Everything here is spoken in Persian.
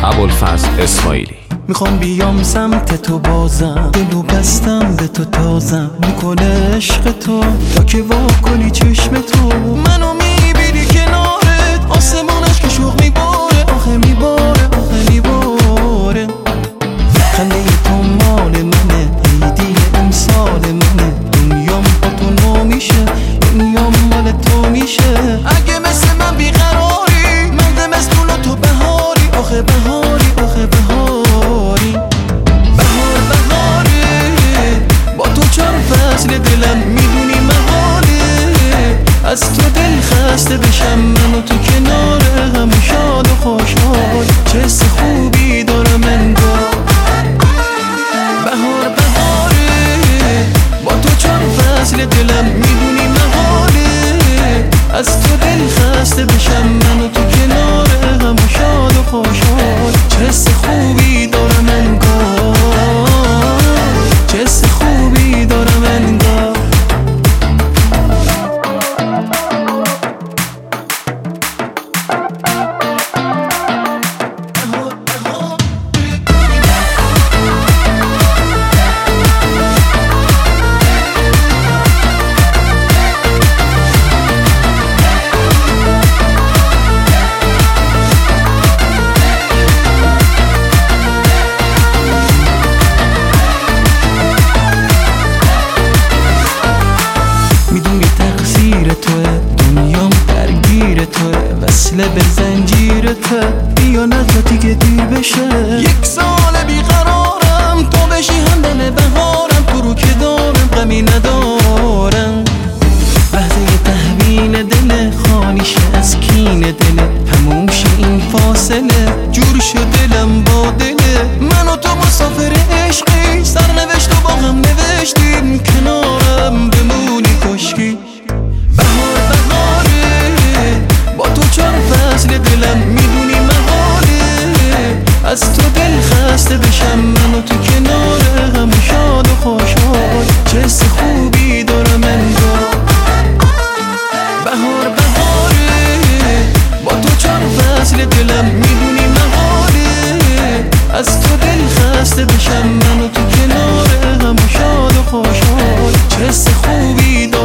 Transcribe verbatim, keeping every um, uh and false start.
ابوالفضل اسماعیلی. میخوام بیام سمت تو بازم، دلو بستم به تو تازم، میکنه عشق تو تا که وا کنی چشم تو. منو میبینی کنارت، آسمانش که شوق میباره، آخه میباره آخه میباره. خنده تو مال منه، عیدی امسال منه، دنیام با تو نو میشه، دنیام مال تو میشه. اگه مثل من بیقراری، من زمستون و تو بهاری، آخه بهاری آخه بهاری. بهار بهاره، با تو چار فصل دلم میدونی محاله. از تو دل خسته بشم من و تو کنار هم، شاد و خوشحال، چه حس خوبی دارم انگار. بهار بهاره، با تو چار فصل دلم میدونی محاله. از تو دل خسته بشم من و تو کنار هم، شاد و خوشحال، چه حس خوبی دارم انگار، چه حس خوبی دارم انگار. وصله به زنجیر تو، بیا نتا دیگه دیر بشه. یک سال بیقرارم، تو بشی همدم بهارم، تو رو که دارم غمی ندارم. لحظه تهوین دل خانیشه از کین دل، هموم شه این فاصله، جور شد دلم با دله. من و تو مسافر عشقی، سرنوشت و با هم نوشتیم، کنارم بمونی کشکی. بهار بهاره، با تو چار فصل دلم میدونی محاله. از تو دل خسته بشم من و تو کنار هم، شاد و خوشحال، چه حس خوبی دارم انگار. بهار بهاره، با تو چار فصل دلم میدونی محاله. از تو دل خسته بشم من و تو کنار هم، شاد و خوشحال، چه حس خوبی دارم.